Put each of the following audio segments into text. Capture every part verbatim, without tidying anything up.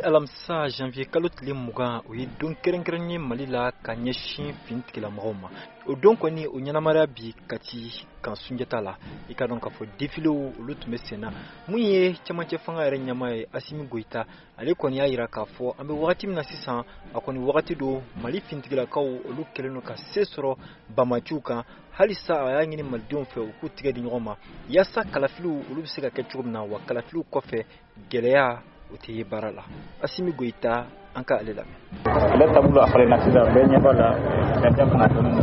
alamisa janvier kalo tile mugan o ye don kɛrɛnkɛrɛnnen ye Mali la ka ɲɛsin finitigilamɔgɔw ma. O don kɔni o ɲɛnamaya bi Kati kan Sunjata la. I ka dɔn k'a fɔ défilew olu tun bɛ sen na. Mun ye cɛmancɛ fanga yɛrɛ ɲɛmaa ye Asimi Goyita, ale kɔni y'a jira k'a fɔ an bɛ wagati min na sisan, a kɔni wagati don Mali finitigilakaw olu kɛlen don ka se sɔrɔ bamaciw kan. Halisa a y'a ɲini malidenw fɛ u k'u tigɛ di ɲɔgɔn ma yaasa kalafiliw olu bɛ se ka kɛ cogo min na, wa kalafiliw kɔfɛ gɛlɛya o tɛ ye baara la. Asimi Goyita, an ka ale lamɛn. Ale taabolo a falenna sisan bɛɛ ɲɛ b'a la fɛn fana dɔɔnin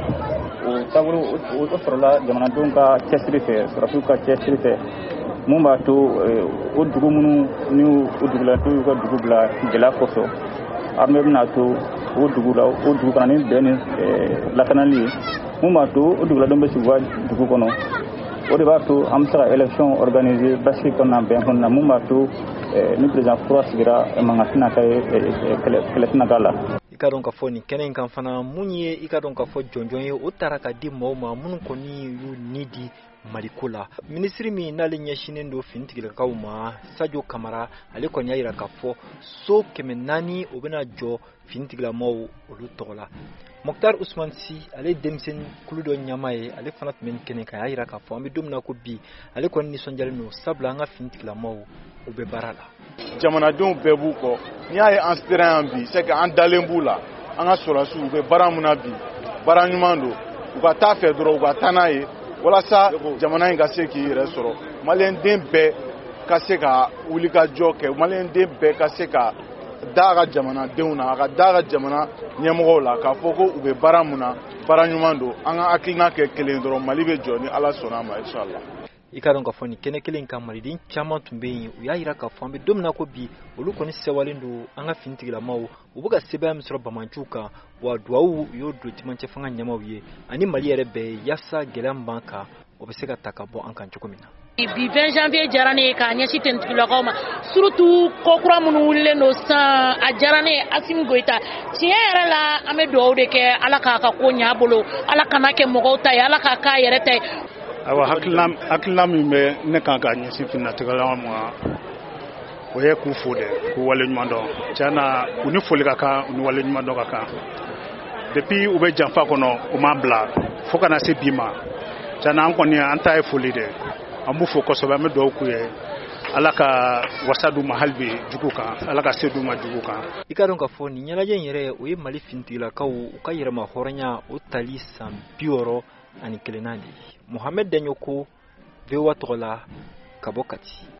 o taabolo o sɔrɔla jamanadenw ka cɛsiri fɛ, sɔrɔsiw ka cɛsiri fɛ mun b'a to o dugu minnu ni o duguladonw y'u ka dugu bila gɛlɛya kɔsɔn armée bɛna to o dugu la o dugu kana ni bɛn ni lakanali ye mun b'a to o duguladenw bɛ sigi u ka dugu kɔnɔ. O de b'a to an bɛ se ka élection organiser basigi kɔnɔna bɛn kɔnɔna mun b'a to ni président kura sigira mankan tɛna kɛ kɛlɛ tɛna k'a la. I ka dɔn k'a fɔ nin kɛnɛ in kan fana mun ye i ka dɔn k'a fɔ jɔnjɔn ye o taara ka di maaw ma minnu kɔni y'u ni di Maliko la. Minisiri min n'ale ɲɛsinnen don finitigilakaw ma, Sadio Kamara, ale kɔni y'a jira k'a fɔ so kɛmɛ naani o bɛna jɔ finitigilamɔgɔw olu tɔgɔ la. Mokhtar Ousmane Sy, ale denmisɛnnin kulu dɔ ɲɛmaa ye, ale fana tun bɛ nin kɛnɛ kan, a y'a jira k'a fɔ an bɛ don min na ko bi ale kɔni nisɔndiyalen don sabula an ka finitigilamɔgɔw u bɛ baara la. Jamanadenw bɛɛ b'u kɔ, n'i y'a ye an sera yan bi c'est que an dalen b'u la, an ka sɔrɔsiw u bɛ baara mun na bi baara ɲuman don, u ka taa fɛ dɔrɔn u ka taa n'a ye walasa jamana in ka se k'i yɛrɛ sɔrɔ, maliyɛnden bɛɛ ka se ka wuli ka jɔ kɛ, maliyɛnden bɛɛ ka se ka da a ka jamanadenw na, a ka da a ka jamana ɲɛmɔgɔw la k'a fɔ ko u bɛ baara mun na baara ɲuman don, an ka hakilina kɛ kelen dɔrɔn Mali bɛ jɔ ni Ala sɔnna a ma inshallah. I ka dɔn k'a fɔ nin kɛnɛ kelen kan maliden caman tun bɛ yen, u y'a jira k'a fɔ an bɛ don min na ko bi olu kɔni sɛwalen don an ka finitigilamaw, u bɛ ka sɛbɛn min sɔrɔ bamaciw kan, wa duwawu u y'o don cɛmancɛ fanga ɲɛmaaw ye ani Mali yɛrɛ bɛɛ yaasa gɛlɛya min b'an kan o bɛ se ka ta ka bɔ an kan cogo min na. Bi vingt janvier diyara ne ye k'a ɲɛsin finitigilakaw ma, surtout kokura minnu wulilen don sisan, a diyara ne ye Asimi Goyita. Tiɲɛ yɛrɛ la an bɛ duwawu de kɛ Ala k'a ka ko ɲɛ a bolo, Ala kana kɛ mɔgɔw ta ye, Ala k'a k'a yɛrɛ ta ye. Awa hakilina min bɛ ne kan ka ɲɛsin finitigilakaw ma o ye k'u fo dɛ, k'u waleɲuman dɔn. Tiɲɛ na u ni foli ka kan u ni waleɲuman dɔn ka kan. Depuis u bɛ janfa kɔnɔ u m'a bila fo kana se bi ma. Tiɲɛ na an kɔni an ta ye foli dɛ. An b'u fo kosɛbɛ, an bɛ duwawu k'u ye Ala ka wasa d'u ma hali bi jugu kan, Ala ka se d'u ma jugu kan. I ka dɔn k'a fɔ nin ɲɛnajɛ in yɛrɛ o ye Mali finitigilakaw u ka yɛrɛma hɔrɔnya o tali san bi wɔɔrɔ ani kelenna de ye. Mohamed Daɲoko, V O A tɔgɔ la, ka bɔ Kati.